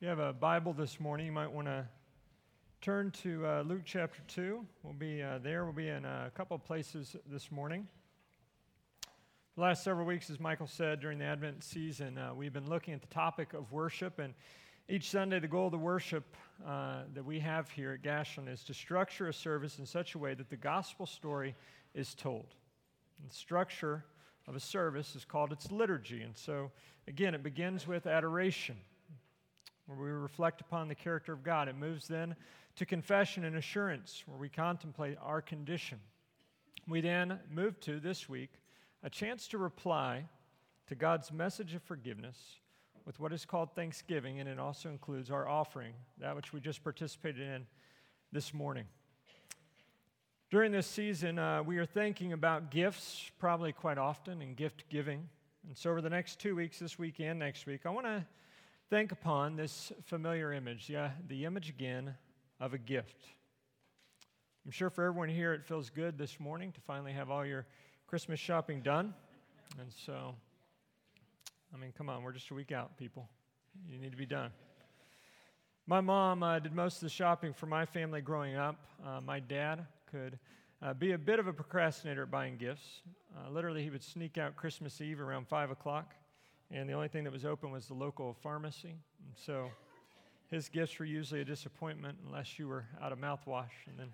you have a Bible this morning, you might want to turn to Luke chapter 2. We'll be there. We'll be in a couple of places this morning. The last several weeks, as Michael said, during the Advent season, we've been looking at the topic of worship. And each Sunday, the goal of the worship that we have here at Gashland is to structure a service in such a way that the gospel story is told. And the structure of a service is called its liturgy. And so, again, it begins with adoration, where we reflect upon the character of God. It moves then to confession and assurance, where we contemplate our condition. We then move to, this week, a chance to reply to God's message of forgiveness with what is called thanksgiving, and it also includes our offering, that which we just participated in this morning. During this season, we are thinking about gifts probably quite often and gift giving. And so over the next 2 weeks, this week and next week, I want to think upon this familiar image, the image again of a gift. I'm sure for everyone here it feels good this morning to finally have all your Christmas shopping done. And so, come on, we're just a week out, people. You need to be done. My mom did most of the shopping for my family growing up. My dad could be a bit of a procrastinator buying gifts. Literally, he would sneak out Christmas Eve around 5 o'clock. And the only thing that was open was the local pharmacy. And so his gifts were usually a disappointment unless you were out of mouthwash.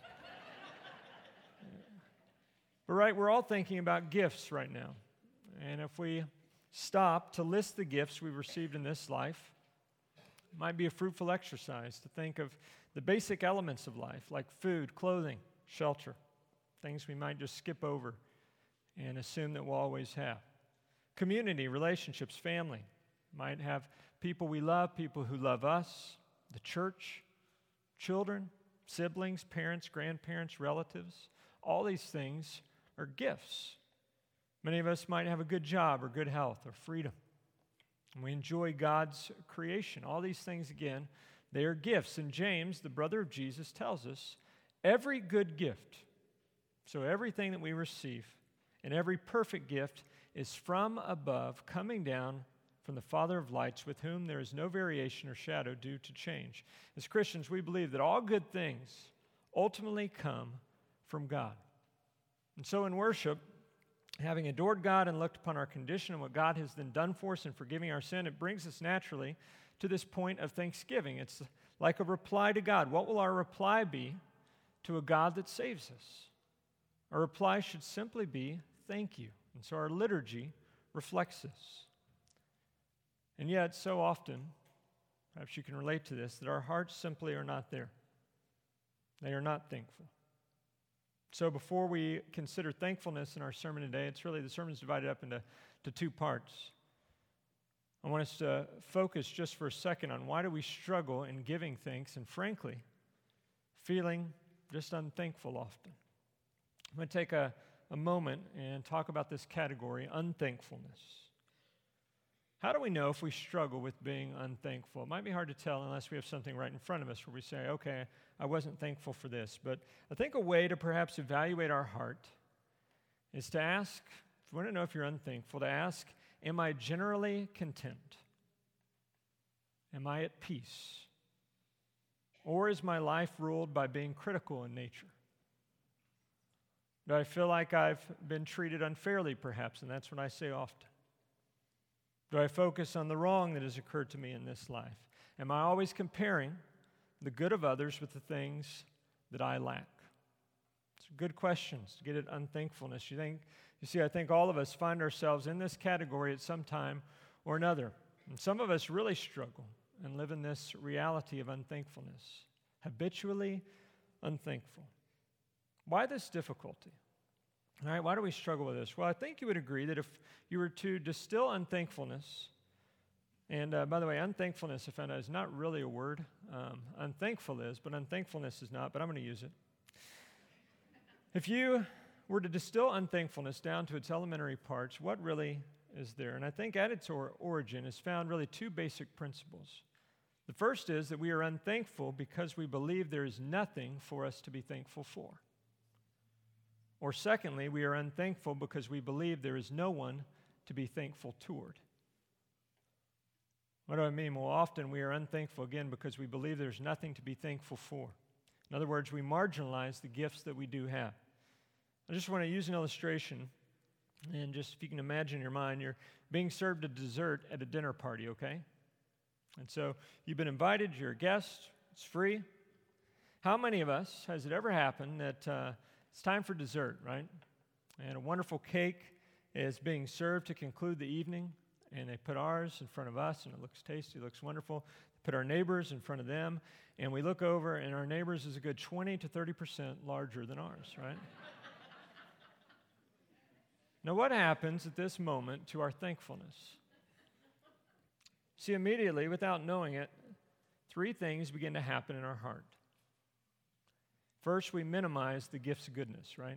But we're all thinking about gifts right now. And if we stop to list the gifts we've received in this life, it might be a fruitful exercise to think of the basic elements of life, like food, clothing, shelter, things we might just skip over and assume that we'll always have. Community, relationships, family. Might have people we love, people who love us, the church, children, siblings, parents, grandparents, relatives. All these things are gifts. Many of us might have a good job or good health or freedom. And we enjoy God's creation. All these things, again, they are gifts. And James, the brother of Jesus, tells us every good gift, so everything that we receive, and every perfect gift is from above, coming down from the Father of lights, with whom there is no variation or shadow due to change. As Christians, we believe that all good things ultimately come from God. And so in worship, having adored God and looked upon our condition and what God has then done for us in forgiving our sin, it brings us naturally to this point of thanksgiving. It's like a reply to God. What will our reply be to a God that saves us? Our reply should simply be, thank you. And so our liturgy reflects this. And yet, so often, perhaps you can relate to this, that our hearts simply are not there. They are not thankful. So before we consider thankfulness in our sermon today, the sermon's divided up into two parts. I want us to focus just for a second on why do we struggle in giving thanks and, frankly, feeling just unthankful often. I'm going to take a moment and talk about this category, unthankfulness. How do we know if we struggle with being unthankful? It might be hard to tell unless we have something right in front of us where we say, okay, I wasn't thankful for this. But I think a way to perhaps evaluate our heart is to ask, if you want to know if you're unthankful, to ask, am I generally content? Am I at peace? Or is my life ruled by being critical in nature? Do I feel like I've been treated unfairly, perhaps? And that's what I say often. Do I focus on the wrong that has occurred to me in this life? Am I always comparing the good of others with the things that I lack? It's good questions to get at unthankfulness. I think all of us find ourselves in this category at some time or another. And some of us really struggle and live in this reality of unthankfulness, habitually unthankful. Why this difficulty? All right, why do we struggle with this? Well, I think you would agree that if you were to distill unthankfulness, and by the way, unthankfulness, I found out, is not really a word. Unthankful is, but unthankfulness is not, but I'm going to use it. If you were to distill unthankfulness down to its elementary parts, what really is there? And I think at its origin is found really two basic principles. The first is that we are unthankful because we believe there is nothing for us to be thankful for. Or secondly, we are unthankful because we believe there is no one to be thankful toward. What do I mean? Well, often we are unthankful, again, because we believe there's nothing to be thankful for. In other words, we marginalize the gifts that we do have. I just want to use an illustration, and just if you can imagine in your mind, you're being served a dessert at a dinner party, okay? And so you've been invited, you're a guest, it's free. How many of us has it ever happened that it's time for dessert, right? And a wonderful cake is being served to conclude the evening, and they put ours in front of us, and it looks tasty, it looks wonderful. Put our neighbors in front of them, and we look over, and our neighbors is a good 20 to 30% larger than ours, right? Now, what happens at this moment to our thankfulness? See, immediately, without knowing it, three things begin to happen in our heart. First, we minimize the gift's goodness, right?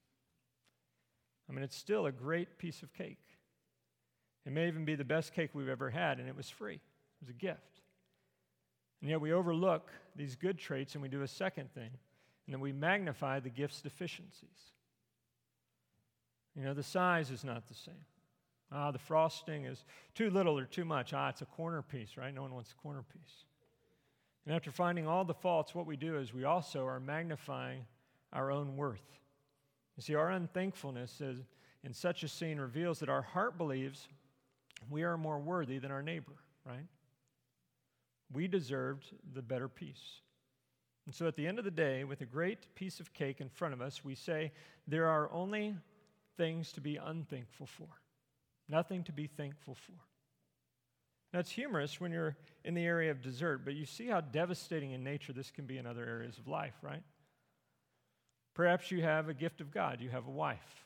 I mean, it's still a great piece of cake. It may even be the best cake we've ever had, and it was free. It was a gift. And yet we overlook these good traits, and we do a second thing, and then we magnify the gift's deficiencies. You know, the size is not the same. The frosting is too little or too much. It's a corner piece, right? No one wants a corner piece. And after finding all the faults, what we do is we also are magnifying our own worth. You see, our unthankfulness in such a scene reveals that our heart believes we are more worthy than our neighbor, right? We deserved the better piece. And so at the end of the day, with a great piece of cake in front of us, we say there are only things to be unthankful for, nothing to be thankful for. Now, it's humorous when you're in the area of dessert, but you see how devastating in nature this can be in other areas of life, right? Perhaps you have a gift of God. You have a wife.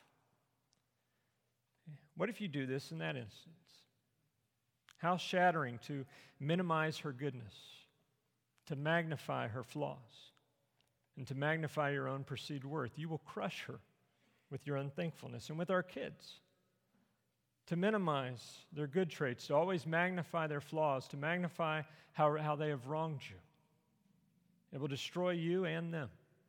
What if you do this in that instance? How shattering to minimize her goodness, to magnify her flaws, and to magnify your own perceived worth. You will crush her with your unthankfulness. And with our kids, to minimize their good traits, to always magnify their flaws, to magnify how they have wronged you. It will destroy you and them.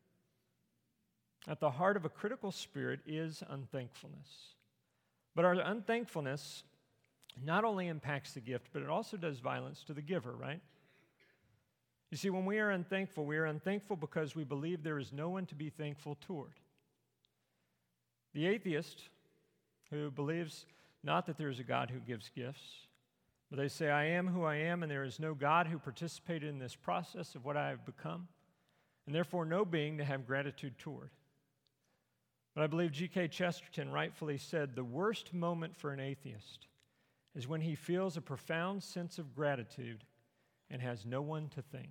At the heart of a critical spirit is unthankfulness. But our unthankfulness not only impacts the gift, but it also does violence to the giver, right? You see, when we are unthankful because we believe there is no one to be thankful toward. The atheist who believes not that there is a God who gives gifts, but they say, I am who I am, and there is no God who participated in this process of what I have become, and therefore no being to have gratitude toward. But I believe G.K. Chesterton rightfully said, the worst moment for an atheist is when he feels a profound sense of gratitude and has no one to thank.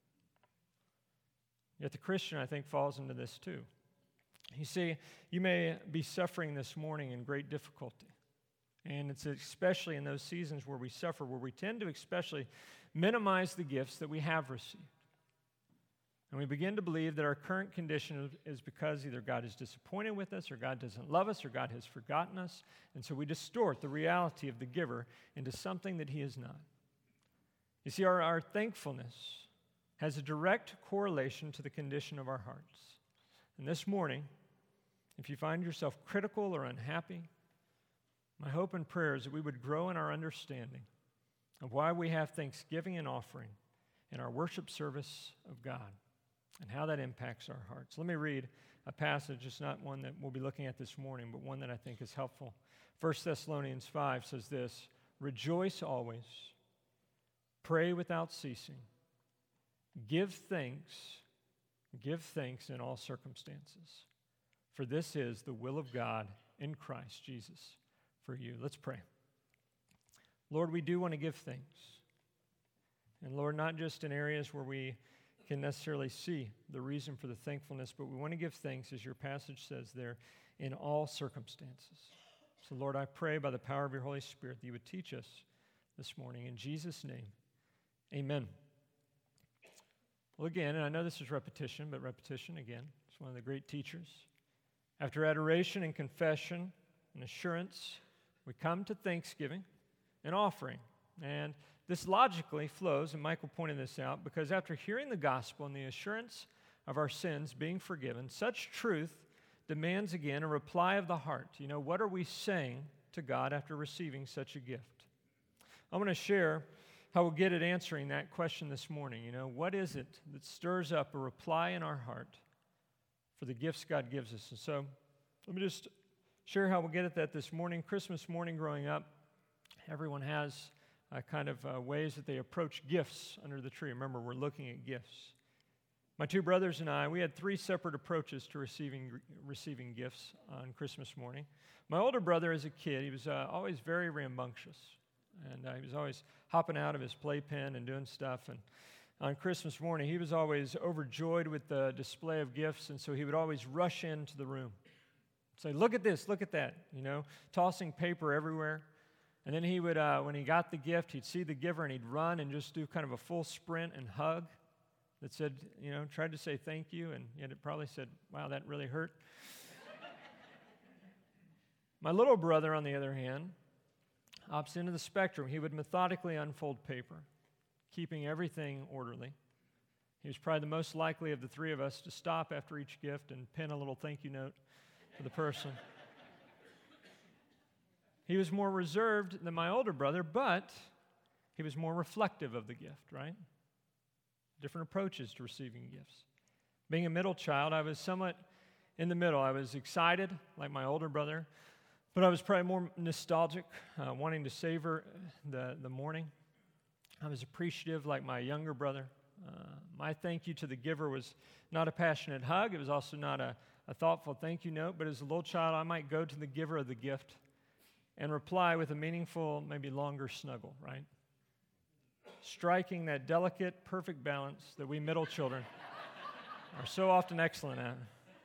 Yet the Christian, I think, falls into this too. You see, you may be suffering this morning in great difficulty. And it's especially in those seasons where we suffer, where we tend to especially minimize the gifts that we have received. And we begin to believe that our current condition is because either God is disappointed with us, or God doesn't love us, or God has forgotten us. And so we distort the reality of the giver into something that he is not. You see, our thankfulness has a direct correlation to the condition of our hearts. And this morning, if you find yourself critical or unhappy, my hope and prayer is that we would grow in our understanding of why we have thanksgiving and offering in our worship service of God and how that impacts our hearts. Let me read a passage. It's not one that we'll be looking at this morning, but one that I think is helpful. 1 Thessalonians 5 says this, rejoice always, pray without ceasing, give thanks in all circumstances, for this is the will of God in Christ Jesus for you. Let's pray. Lord, we do want to give thanks. And Lord, not just in areas where we can necessarily see the reason for the thankfulness, but we want to give thanks, as your passage says there, in all circumstances. So Lord, I pray by the power of your Holy Spirit that you would teach us this morning. In Jesus' name, amen. Well, again, and I know this is repetition, but repetition, again, is one of the great teachers. After adoration and confession and assurance, we come to thanksgiving and offering. And this logically flows, and Michael pointed this out, because after hearing the gospel and the assurance of our sins being forgiven, such truth demands again a reply of the heart. You know, what are we saying to God after receiving such a gift? I'm going to share how we'll get at answering that question this morning. What is it that stirs up a reply in our heart for the gifts God gives us? And so let me just share how we'll get at that this morning. Christmas morning growing up, everyone has ways that they approach gifts under the tree. Remember, we're looking at gifts. My two brothers and I, we had three separate approaches to receiving gifts on Christmas morning. My older brother, as a kid, he was always very rambunctious, and he was always hopping out of his playpen and doing stuff. And on Christmas morning, he was always overjoyed with the display of gifts, and so he would always rush into the room, say, "Look at this, look at that," tossing paper everywhere. And then he would, when he got the gift, he'd see the giver and he'd run and just do kind of a full sprint and hug that said, tried to say thank you, and yet it probably said, "Wow, that really hurt." My little brother, on the other hand, opts into the spectrum. He would methodically unfold paper, keeping everything orderly. He was probably the most likely of the three of us to stop after each gift and pen a little thank you note for the person. He was more reserved than my older brother, but he was more reflective of the gift, right? Different approaches to receiving gifts. Being a middle child, I was somewhat in the middle. I was excited, like my older brother, but I was probably more nostalgic, wanting to savor the morning. I was appreciative, like my younger brother. My thank you to the giver was not a passionate hug. It was also not a thoughtful thank you note, but as a little child, I might go to the giver of the gift and reply with a meaningful, maybe longer snuggle, right? Striking that delicate, perfect balance that we middle children are so often excellent at.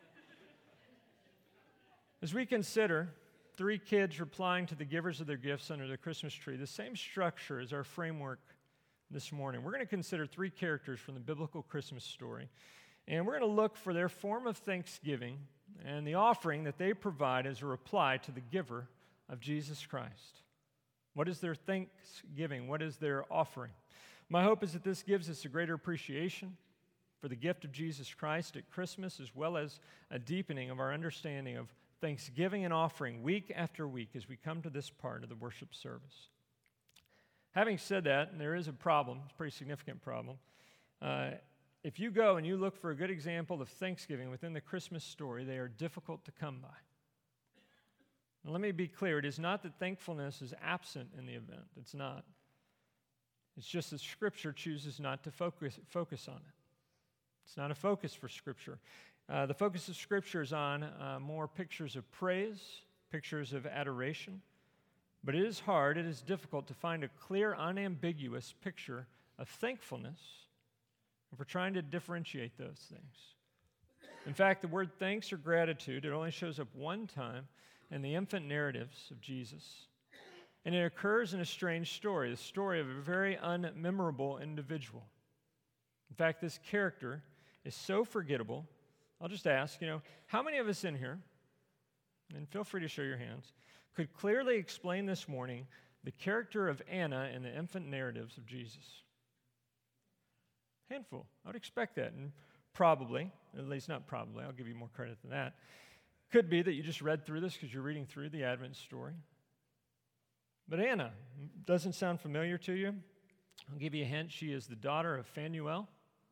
As we consider three kids replying to the givers of their gifts under the Christmas tree, the same structure is our framework this morning. We're going to consider three characters from the biblical Christmas story, and we're going to look for their form of thanksgiving and the offering that they provide as a reply to the giver of Jesus Christ. What is their thanksgiving? What is their offering? My hope is that this gives us a greater appreciation for the gift of Jesus Christ at Christmas, as well as a deepening of our understanding of thanksgiving and offering week after week as we come to this part of the worship service. Having said that, and there is a problem, it's a pretty significant problem. If you go and you look for a good example of thanksgiving within the Christmas story, they are difficult to come by. Now, let me be clear. It is not that thankfulness is absent in the event. It's not. It's just that Scripture chooses not to focus on it. It's not a focus for Scripture. The focus of Scripture is on more pictures of praise, pictures of adoration. But it is hard, it is difficult to find a clear, unambiguous picture of thankfulness if we're trying to differentiate those things. In fact, the word thanks or gratitude, it only shows up one time in the infant narratives of Jesus. And it occurs in a strange story, the story of a very unmemorable individual. In fact, this character is so forgettable. I'll just ask, how many of us in here, and feel free to show your hands, could clearly explain this morning the character of Anna in the infant narratives of Jesus? Handful. I would expect that. And probably, at least not probably, I'll give you more credit than that. Could be that you just read through this because you're reading through the Advent story. But Anna doesn't sound familiar to you. I'll give you a hint. She is the daughter of Phanuel.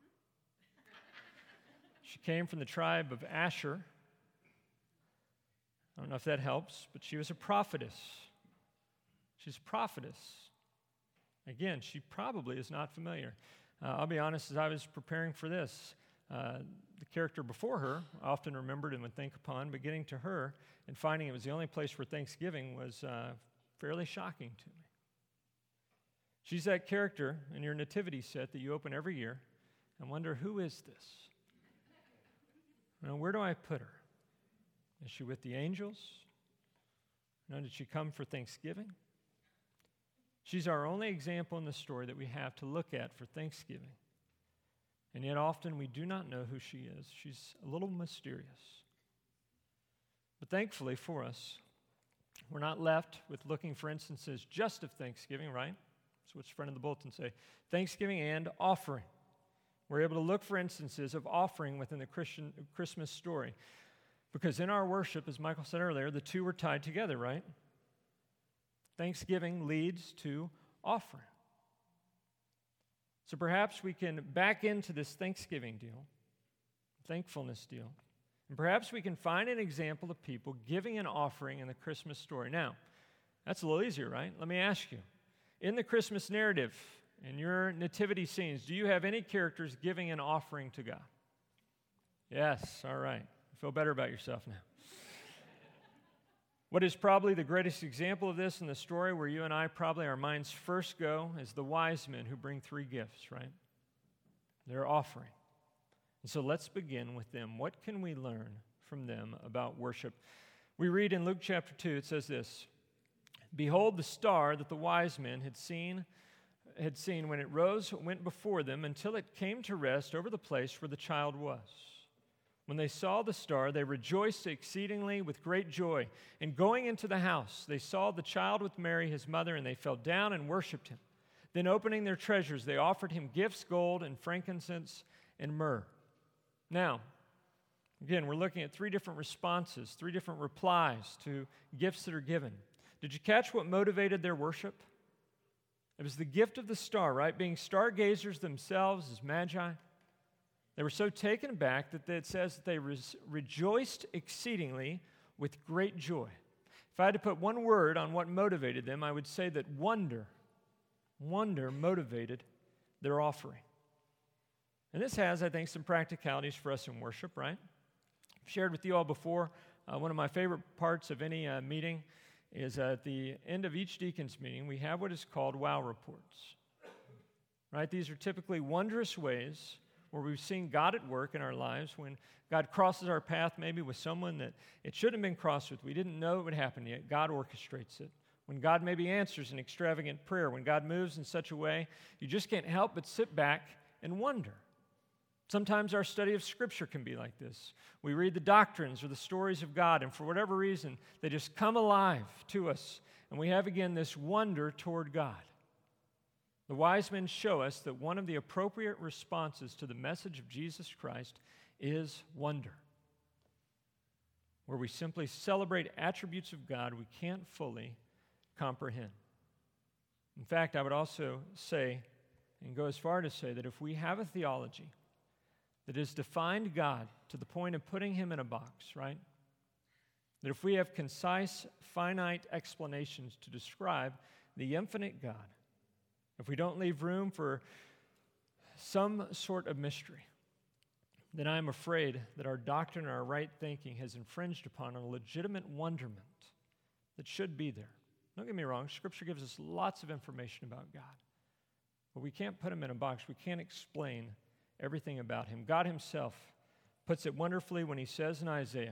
She came from the tribe of Asher. I don't know if that helps, but she was a prophetess. She's a prophetess. Again, she probably is not familiar. I'll be honest, as I was preparing for this, the character before her I often remembered and would think upon, but getting to her and finding it was the only place for Thanksgiving was fairly shocking to me. She's that character in your nativity set that you open every year and wonder, who is this? Where do I put her? Is she with the angels? Did she come for Thanksgiving? She's our only example in the story that we have to look at for Thanksgiving. And yet often we do not know who she is. She's a little mysterious. But thankfully for us, we're not left with looking for instances just of Thanksgiving, right? So what's front of the bulletin say? Thanksgiving and offering. We're able to look for instances of offering within the Christmas story. Because in our worship, as Michael said earlier, the two are tied together, right? Thanksgiving leads to offering. So perhaps we can back into this Thanksgiving deal, thankfulness deal, and perhaps we can find an example of people giving an offering in the Christmas story. Now, that's a little easier, right? Let me ask you, in the Christmas narrative, in your nativity scenes, do you have any characters giving an offering to God? Yes, all right. Feel better about yourself now. What is probably the greatest example of this in the story, where you and I probably, our minds first go, is the wise men who bring 3 gifts, right? Their offering. And so let's begin with them. What can we learn from them about worship? We read in Luke chapter 2, it says this, "Behold, the star that the wise men had seen when it rose went before them until it came to rest over the place where the child was. When they saw the star, they rejoiced exceedingly with great joy. And going into the house, they saw the child with Mary, his mother, and they fell down and worshipped him. Then opening their treasures, they offered him gifts, gold and frankincense and myrrh." Now, again, we're looking at 3 different responses, 3 different replies to gifts that are given. Did you catch what motivated their worship? It was the gift of the star, right? Being stargazers themselves as magi. They were so taken aback that it says that they rejoiced exceedingly with great joy. If I had to put one word on what motivated them, I would say that wonder motivated their offering. And this has, I think, some practicalities for us in worship, right? I've shared with you all before, one of my favorite parts of any meeting is at the end of each deacon's meeting, we have what is called wow reports, right? These are typically wondrous ways where we've seen God at work in our lives, when God crosses our path maybe with someone that it shouldn't have been crossed with. We didn't know it would happen yet. God orchestrates it. When God maybe answers an extravagant prayer, when God moves in such a way, you just can't help but sit back and wonder. Sometimes our study of Scripture can be like this. We read the doctrines or the stories of God, and for whatever reason, they just come alive to us, and we have again this wonder toward God. The wise men show us that one of the appropriate responses to the message of Jesus Christ is wonder, where we simply celebrate attributes of God we can't fully comprehend. In fact, I would also say, and go as far to say, that if we have a theology that has defined God to the point of putting him in a box, right? That if we have concise, finite explanations to describe the infinite God, if we don't leave room for some sort of mystery, then I'm afraid that our doctrine and our right thinking has infringed upon a legitimate wonderment that should be there. Don't get me wrong, Scripture gives us lots of information about God, but we can't put him in a box. We can't explain everything about him. God himself puts it wonderfully when he says in Isaiah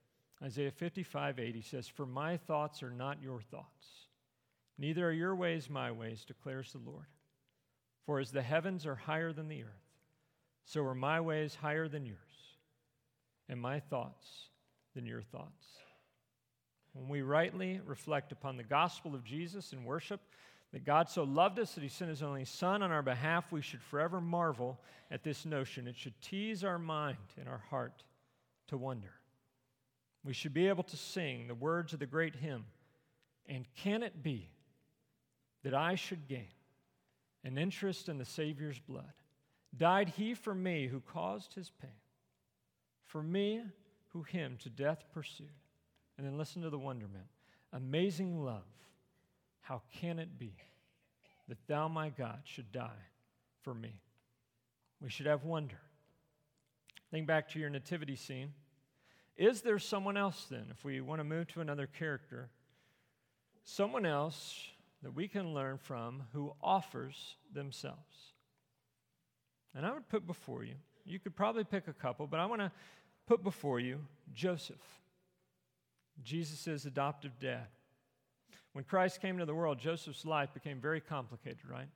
55:8, he says, "For my thoughts are not your thoughts, neither are your ways my ways, declares the Lord. For as the heavens are higher than the earth, so are my ways higher than yours, and my thoughts than your thoughts." When we rightly reflect upon the gospel of Jesus in worship, that God so loved us that he sent his only Son on our behalf, we should forever marvel at this notion. It should tease our mind and our heart to wonder. We should be able to sing the words of the great hymn, "And can it be that I should gain an interest in the Savior's blood? Died he for me who caused his pain, for me who him to death pursued." And then listen to the wonderment. "Amazing love, how can it be that thou, my God, should die for me?" We should have wonder. Think back to your nativity scene. Is there someone else then, if we want to move to another character, someone else that we can learn from who offers themselves? And I would put before you, you could probably pick a couple, but I want to put before you Joseph, Jesus' adoptive dad. When Christ came into the world, Joseph's life became very complicated, right?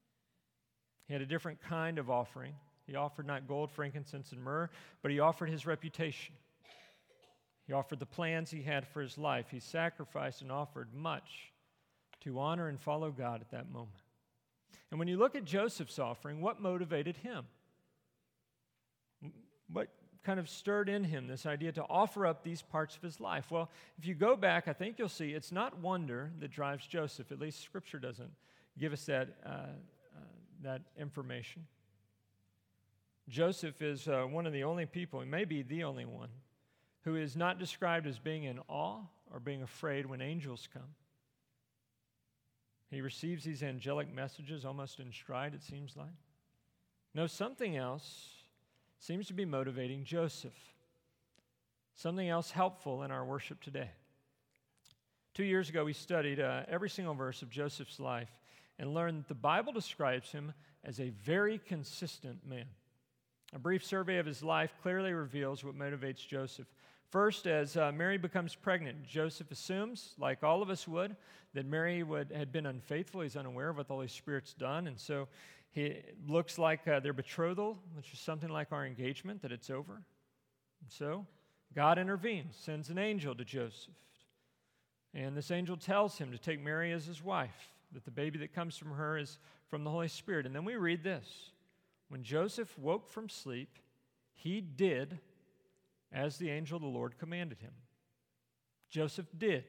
He had a different kind of offering. He offered not gold, frankincense, and myrrh, but he offered his reputation. He offered the plans he had for his life. He sacrificed and offered much to honor and follow God at that moment. And when you look at Joseph's offering, what motivated him? What kind of stirred in him this idea to offer up these parts of his life? Well, if you go back, I think you'll see it's not wonder that drives Joseph. At least Scripture doesn't give us that that information. Joseph is one of the only people, and maybe the only one, who is not described as being in awe or being afraid when angels come. He receives these angelic messages almost in stride, it seems like. No, something else seems to be motivating Joseph. Something else helpful in our worship today. 2 years ago, we studied every single verse of Joseph's life and learned that the Bible describes him as a very consistent man. A brief survey of his life clearly reveals what motivates Joseph. First, as Mary becomes pregnant, Joseph assumes, like all of us would, that Mary had been unfaithful. He's unaware of what the Holy Spirit's done, and so it looks like their betrothal, which is something like our engagement, that it's over. And so God intervenes, sends an angel to Joseph, and this angel tells him to take Mary as his wife, that the baby that comes from her is from the Holy Spirit. And then we read this: when Joseph woke from sleep, he did as the angel of the Lord commanded him. Joseph did.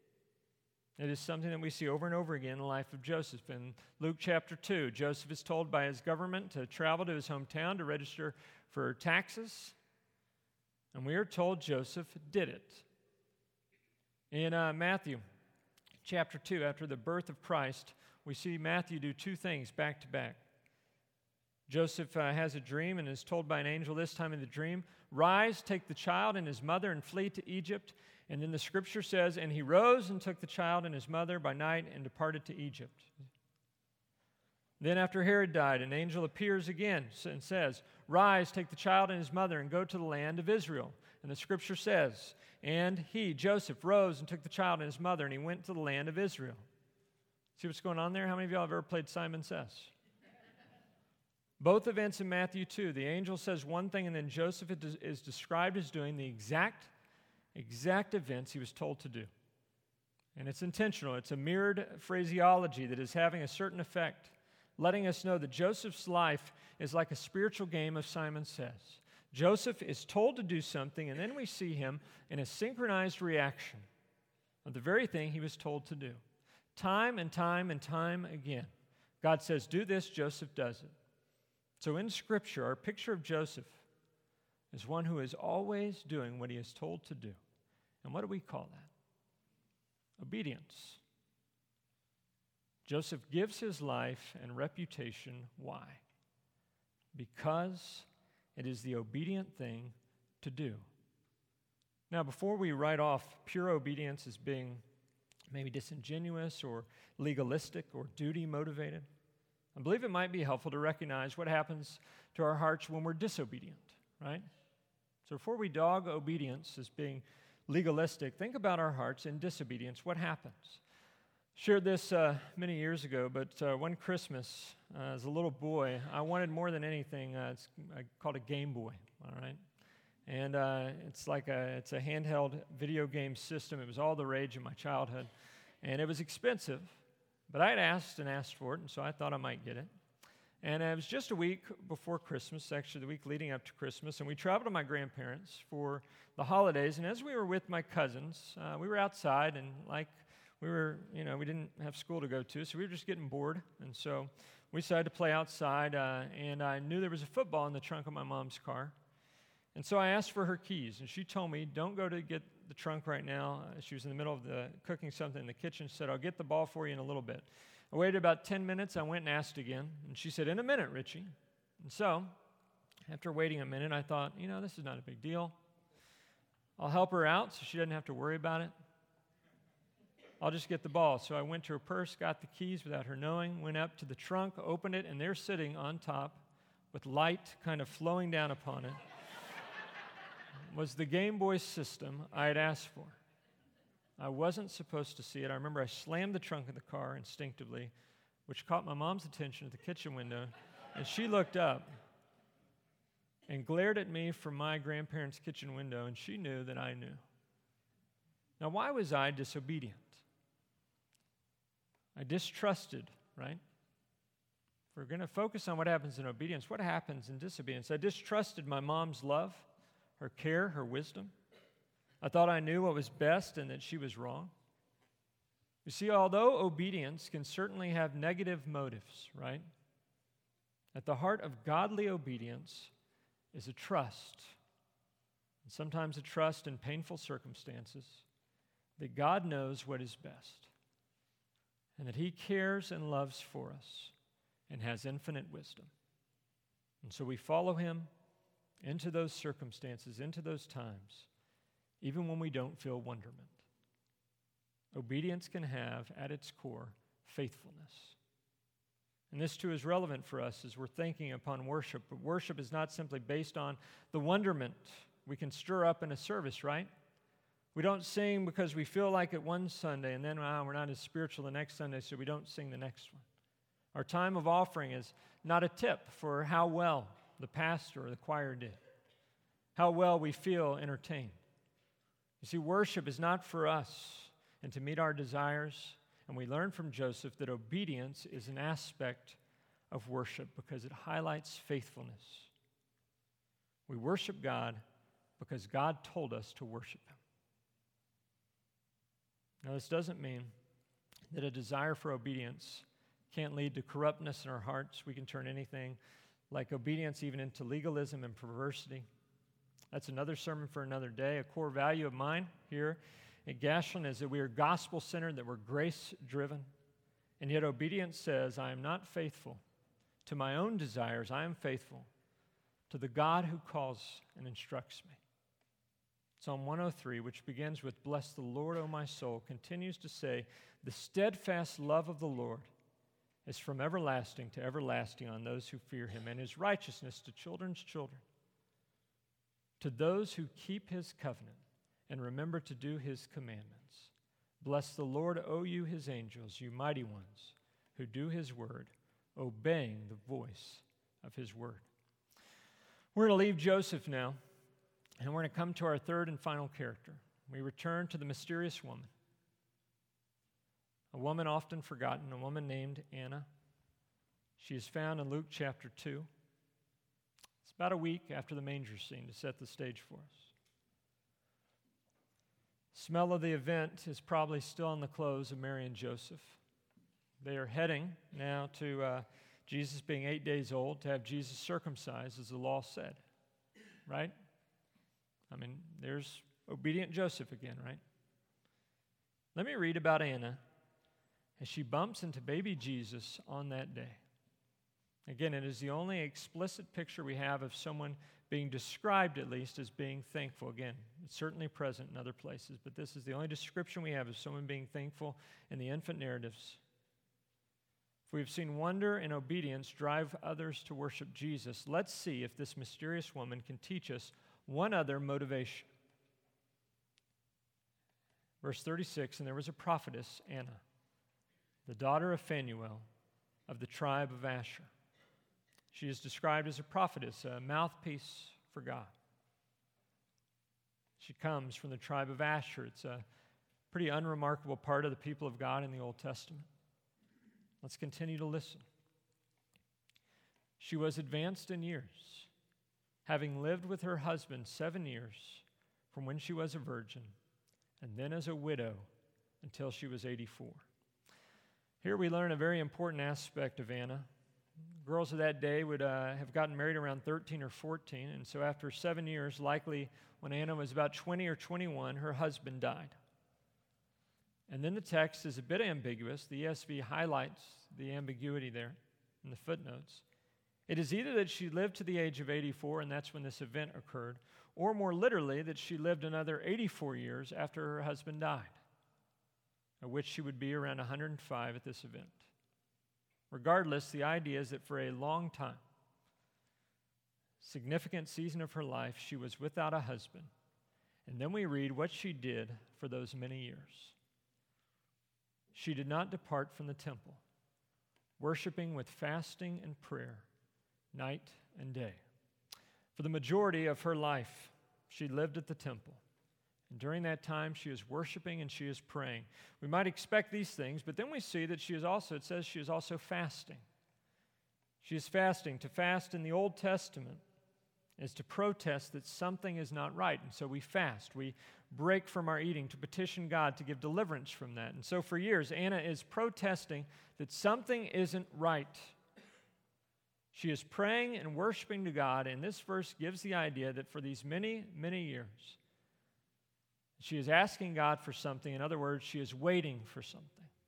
It is something that we see over and over again in the life of Joseph. In Luke chapter 2, Joseph is told by his government to travel to his hometown to register for taxes, and we are told Joseph did it. In Matthew chapter 2, after the birth of Christ, we see Matthew do two things back to back. Joseph has a dream and is told by an angel this time in the dream, "Rise, take the child and his mother and flee to Egypt." And then the scripture says, "And he rose and took the child and his mother by night and departed to Egypt." Then after Herod died, an angel appears again and says, "Rise, take the child and his mother and go to the land of Israel." And the scripture says, "And he, Joseph, rose and took the child and his mother and he went to the land of Israel." See what's going on there? How many of y'all have ever played Simon Says? Both events in Matthew 2, the angel says one thing, and then Joseph is described as doing the exact events he was told to do. And it's intentional. It's a mirrored phraseology that is having a certain effect, letting us know that Joseph's life is like a spiritual game of Simon Says. Joseph is told to do something, and then we see him in a synchronized reaction of the very thing he was told to do. Time and time and time again, God says, "Do this," Joseph does it. So in Scripture, our picture of Joseph is one who is always doing what he is told to do. And what do we call that? Obedience. Joseph gives his life and reputation. Why? Because it is the obedient thing to do. Now, before we write off pure obedience as being maybe disingenuous or legalistic or duty motivated, I believe it might be helpful to recognize what happens to our hearts when we're disobedient, right? So before we dog obedience as being legalistic, think about our hearts in disobedience. What happens? Shared this many years ago, but one Christmas, as a little boy, I wanted more than anything, I called a Game Boy, all right? And it's a handheld video game system. It was all the rage in my childhood, and it was expensive. But I had asked for it, and so I thought I might get it. And it was just a week before Christmas, actually the week leading up to Christmas, and we traveled to my grandparents for the holidays. And as we were with my cousins, we were outside, and we didn't have school to go to, so we were just getting bored. And so we decided to play outside, and I knew there was a football in the trunk of my mom's car. And so I asked for her keys, and she told me, "Don't go to get the trunk right now." She was in the middle of cooking something in the kitchen. She said, "I'll get the ball for you in a little bit." I waited about 10 minutes. I went and asked again, and she said, "In a minute, Richie." And so, after waiting a minute, I thought, this is not a big deal. I'll help her out so she doesn't have to worry about it. I'll just get the ball. So I went to her purse, got the keys without her knowing, went up to the trunk, opened it, and there sitting on top with light kind of flowing down upon it was the Game Boy system I had asked for. I wasn't supposed to see it. I remember I slammed the trunk of the car instinctively, which caught my mom's attention at the kitchen window, and she looked up and glared at me from my grandparents' kitchen window, and she knew that I knew. Now, why was I disobedient? I distrusted, right? If we're going to focus on what happens in obedience, what happens in disobedience? I distrusted my mom's love, her care, her wisdom. I thought I knew what was best and that she was wrong. You see, although obedience can certainly have negative motives, right? At the heart of godly obedience is a trust, and sometimes a trust in painful circumstances, that God knows what is best, and that He cares and loves for us and has infinite wisdom. And so we follow Him into those circumstances, into those times, even when we don't feel wonderment. Obedience can have at its core faithfulness. And this too is relevant for us as we're thinking upon worship. But worship is not simply based on the wonderment we can stir up in a service, right? We don't sing because we feel like it one Sunday, and then we're not as spiritual the next Sunday, so we don't sing the next one. Our time of offering is not a tip for how well the pastor or the choir did, how well we feel entertained. You see, worship is not for us and to meet our desires, and we learn from Joseph that obedience is an aspect of worship because it highlights faithfulness. We worship God because God told us to worship Him. Now, this doesn't mean that a desire for obedience can't lead to corruptness in our hearts. We can turn anything like obedience even into legalism and perversity. That's another sermon for another day. A core value of mine here at Gashland is that we are gospel-centered, that we're grace-driven, and yet obedience says, I am not faithful to my own desires. I am faithful to the God who calls and instructs me. Psalm 103, which begins with, Bless the Lord, O my soul, continues to say, the steadfast love of the Lord is from everlasting to everlasting on those who fear Him, and His righteousness to children's children, to those who keep His covenant and remember to do His commandments. Bless the Lord, O you His angels, you mighty ones, who do His word, obeying the voice of His word. We're going to leave Joseph now, and we're going to come to our third and final character. We return to the mysterious woman, a woman often forgotten, a woman named Anna. She is found in Luke chapter 2. It's about a week after the manger scene to set the stage for us. Smell of the event is probably still on the clothes of Mary and Joseph. They are heading now to Jesus being 8 days old to have Jesus circumcised, as the law said, right? I mean, there's obedient Joseph again, right? Let me read about Anna as she bumps into baby Jesus on that day. Again, it is the only explicit picture we have of someone being described, at least, as being thankful. Again, it's certainly present in other places, but this is the only description we have of someone being thankful in the infant narratives. If we've seen wonder and obedience drive others to worship Jesus, let's see if this mysterious woman can teach us one other motivation. Verse 36, and there was a prophetess, Anna, the daughter of Phanuel of the tribe of Asher. She is described as a prophetess, a mouthpiece for God. She comes from the tribe of Asher. It's a pretty unremarkable part of the people of God in the Old Testament. Let's continue to listen. She was advanced in years, having lived with her husband 7 years from when she was a virgin, and then as a widow until she was 84. Here we learn a very important aspect of Anna. Girls of that day would have gotten married around 13 or 14, and so after 7 years, likely when Anna was about 20 or 21, her husband died. And then the text is a bit ambiguous. The ESV highlights the ambiguity there in the footnotes. It is either that she lived to the age of 84, and that's when this event occurred, or more literally, that she lived another 84 years after her husband died, at which she would be around 105 at this event. Regardless, the idea is that for a long time, significant season of her life, she was without a husband. And then we read what she did for those many years. She did not depart from the temple, worshiping with fasting and prayer, night and day. For the majority of her life, she lived at the temple. And during that time, she is worshiping and she is praying. We might expect these things, but then we see that it says she is also fasting. She is fasting. To fast in the Old Testament is to protest that something is not right. And so we fast. We break from our eating to petition God to give deliverance from that. And so for years, Anna is protesting that something isn't right. She is praying and worshiping to God, and this verse gives the idea that for these many, many years, she is asking God for something. In other words, she is waiting for something.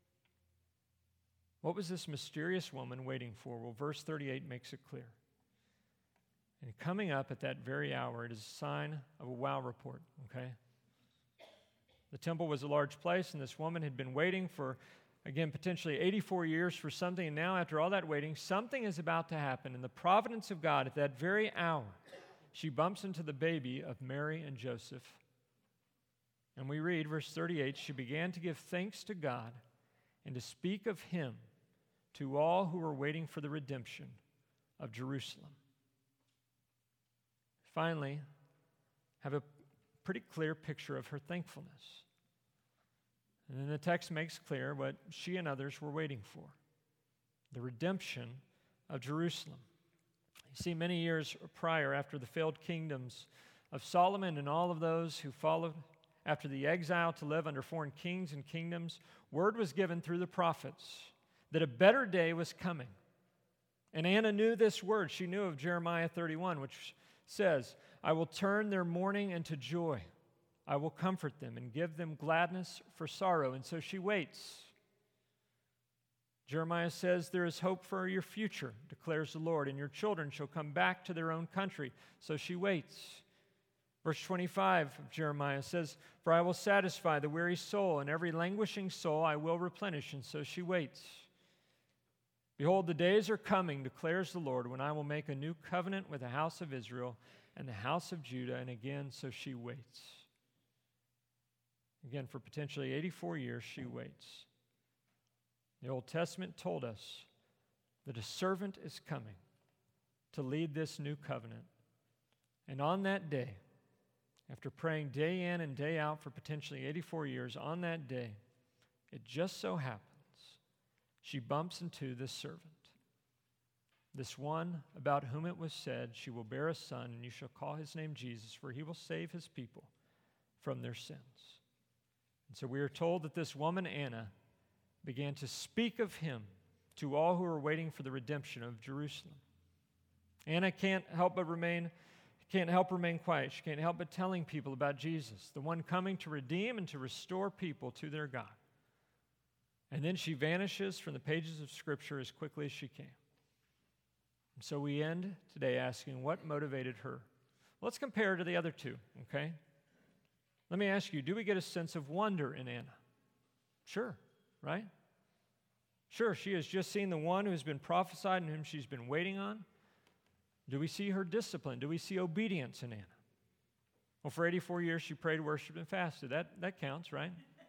What was this mysterious woman waiting for? Well, verse 38 makes it clear. And coming up at that very hour, it is a sign of a wow report, okay? The temple was a large place, and this woman had been waiting for, again, potentially 84 years for something, and now after all that waiting, something is about to happen. In the providence of God, at that very hour, she bumps into the baby of Mary and Joseph. And we read, verse 38, she began to give thanks to God and to speak of him to all who were waiting for the redemption of Jerusalem. Finally, have a pretty clear picture of her thankfulness. And then the text makes clear what she and others were waiting for, the redemption of Jerusalem. You see, many years prior, after the failed kingdoms of Solomon and all of those who followed after the exile to live under foreign kings and kingdoms, word was given through the prophets that a better day was coming. And Anna knew this word. She knew of Jeremiah 31, which says, I will turn their mourning into joy. I will comfort them and give them gladness for sorrow. And so she waits. Jeremiah says, there is hope for your future, declares the Lord, and your children shall come back to their own country. So she waits. Verse 25 of Jeremiah says, for I will satisfy the weary soul, and every languishing soul I will replenish. And so she waits. Behold, the days are coming, declares the Lord, when I will make a new covenant with the house of Israel and the house of Judah. And again, so she waits. Again, for potentially 84 years, she waits. The Old Testament told us that a servant is coming to lead this new covenant. And on that day, after praying day in and day out for potentially 84 years, on that day, it just so happens she bumps into this servant, this one about whom it was said, she will bear a son, and you shall call his name Jesus, for he will save his people from their sins. And so we are told that this woman, Anna, began to speak of him to all who were waiting for the redemption of Jerusalem. Anna can't help remain quiet. She can't help but telling people about Jesus, the one coming to redeem and to restore people to their God. And then she vanishes from the pages of Scripture as quickly as she came. And so we end today asking, what motivated her? Let's compare to the other two, okay? Let me ask you, do we get a sense of wonder in Anna? Sure, right? Sure, she has just seen the one who has been prophesied and whom she's been waiting on. Do we see her discipline? Do we see obedience in Anna? Well, for 84 years she prayed, worshiped, and fasted. That counts, right?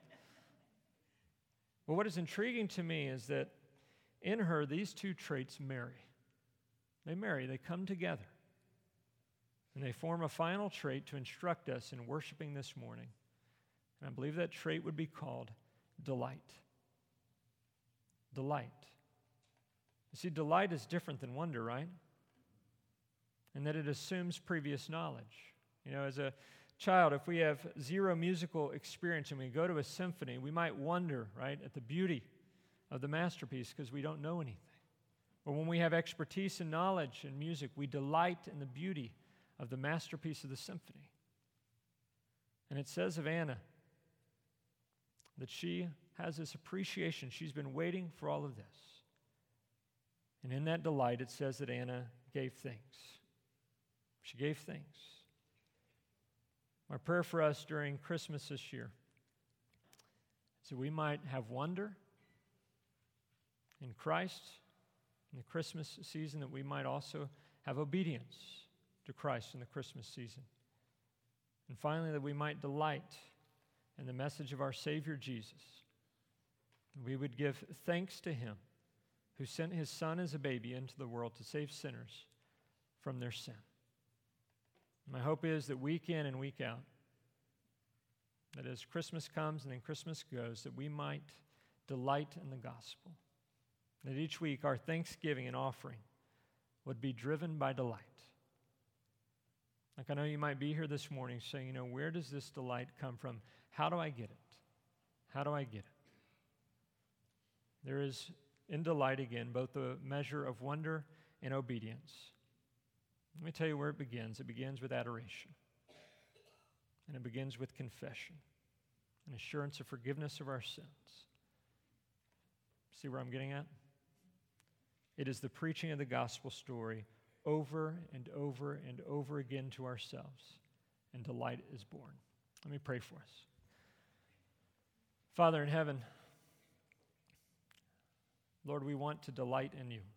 Well, what is intriguing to me is that in her, these two traits marry. They marry, they come together. And they form a final trait to instruct us in worshiping this morning. And I believe that trait would be called delight. Delight. You see, delight is different than wonder, right? And that it assumes previous knowledge. You know, as a child, if we have zero musical experience and we go to a symphony, we might wonder, right, at the beauty of the masterpiece because we don't know anything. But when we have expertise and knowledge in music, we delight in the beauty of the masterpiece of the symphony. And it says of Anna that she has this appreciation. She's been waiting for all of this. And in that delight, it says that Anna gave thanks. She gave thanks. My prayer for us during Christmas this year is that we might have wonder in Christ in the Christmas season, that we might also have obedience to Christ in the Christmas season. And finally, that we might delight in the message of our Savior Jesus. We would give thanks to him who sent his Son as a baby into the world to save sinners from their sin. My hope is that week in and week out, that as Christmas comes and then Christmas goes, that we might delight in the gospel. That each week our thanksgiving and offering would be driven by delight. Like I know you might be here this morning saying, where does this delight come from? How do I get it? How do I get it? There is in delight again both a measure of wonder in obedience. Let me tell you where it begins. It begins with adoration. And it begins with confession, an assurance of forgiveness of our sins. See where I'm getting at? It is the preaching of the gospel story over and over and over again to ourselves, and delight is born. Let me pray for us. Father in heaven, Lord, we want to delight in you.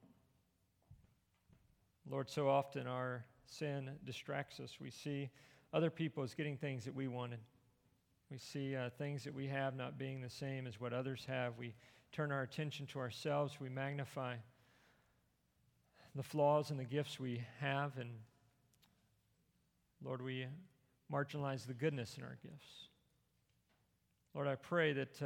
Lord, so often our sin distracts us. We see other people as getting things that we wanted. We see things that we have not being the same as what others have. We turn our attention to ourselves. We magnify the flaws and the gifts we have. And Lord, we marginalize the goodness in our gifts. Lord, I pray that,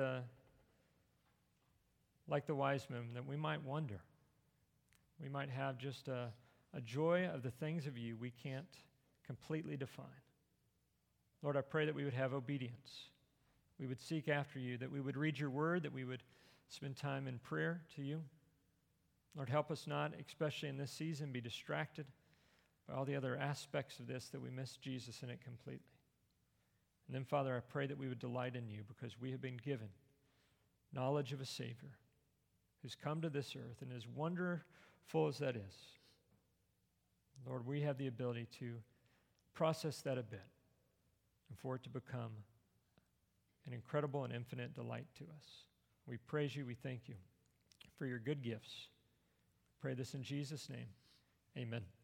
like the wise men, that we might wonder. We might have just a joy of the things of you we can't completely define. Lord, I pray that we would have obedience. We would seek after you, that we would read your word, that we would spend time in prayer to you. Lord, help us not, especially in this season, be distracted by all the other aspects of this, that we miss Jesus in it completely. And then, Father, I pray that we would delight in you, because we have been given knowledge of a Savior who's come to this earth, and as wonderful as that is, Lord, we have the ability to process that a bit and for it to become an incredible and infinite delight to us. We praise you, we thank you for your good gifts. Pray this in Jesus' name. Amen.